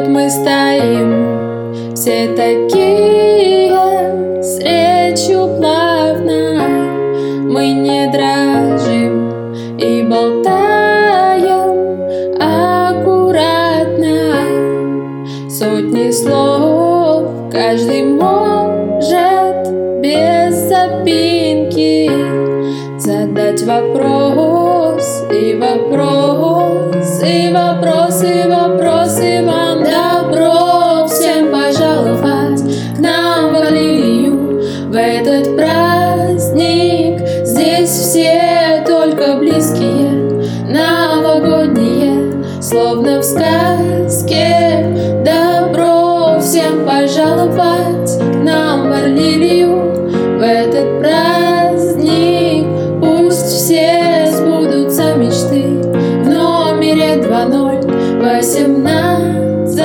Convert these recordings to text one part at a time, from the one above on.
Вот мы стоим, все такие, с речью плавной. Мы не дрожим и болтаем аккуратно. Сотни слов каждый может без запинки задать вопрос, и вопрос, и вопрос, и вопрос, и вам добро всем пожаловать к нам в Лилию в этот праздник. Здесь все только близкие, новогодние, словно в сказке. Добро всем пожаловать к нам в Лилию в этот праздник. Пусть все сбудутся мечты в номере 2018.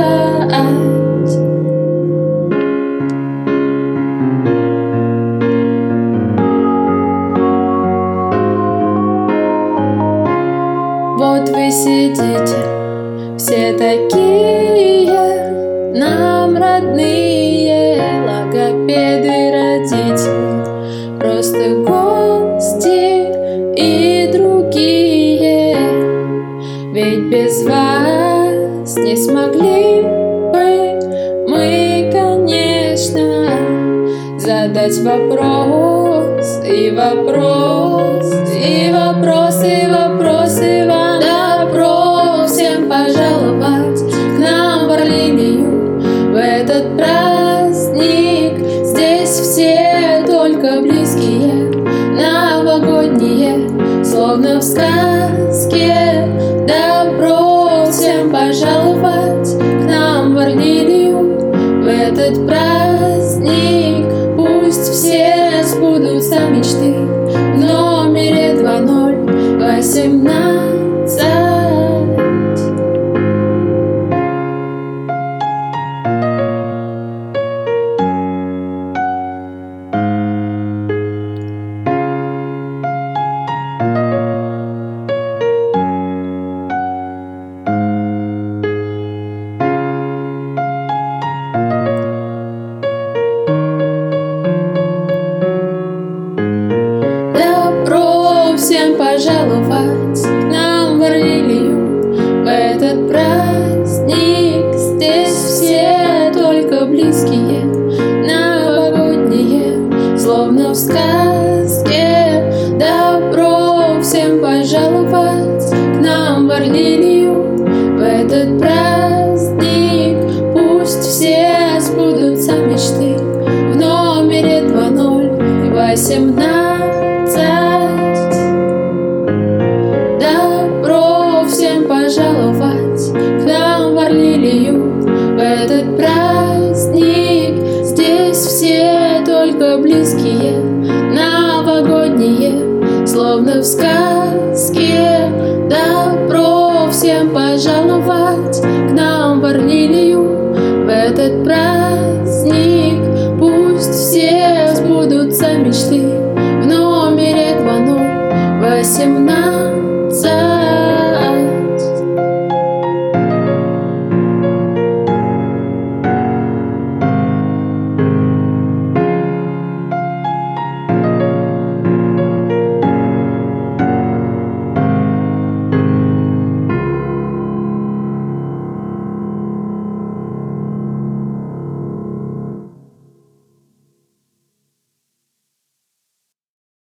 Вот вы сидите, все такие нам родные, логопеды, родители, просто гости и другие. Ведь без вас не смогли бы мы, конечно, задать вопрос, и вопрос, и вопрос, и вопрос, и вам добро всем пожаловать к нам в Лилию в этот праздник. Здесь все только близкие, новогодние, словно в сказке. Добро всем пожаловать к нам в Лилию в этот праздник. Пусть все сбудутся мечты в номере 2018. Всем пожаловать к нам в Лилию в этот праздник. Здесь все только близкие, новогодние, словно в сказке. Добро всем пожаловать к нам в Лилию в этот праздник. Пусть все сбудутся мечты в номере 2018. Пожаловать к нам в Лилию в этот праздник. Здесь все только близкие, новогодние, словно в сказке. Добро всем пожаловать к нам в Лилию в этот праздник. Пусть все сбудутся мечты в номере 2018.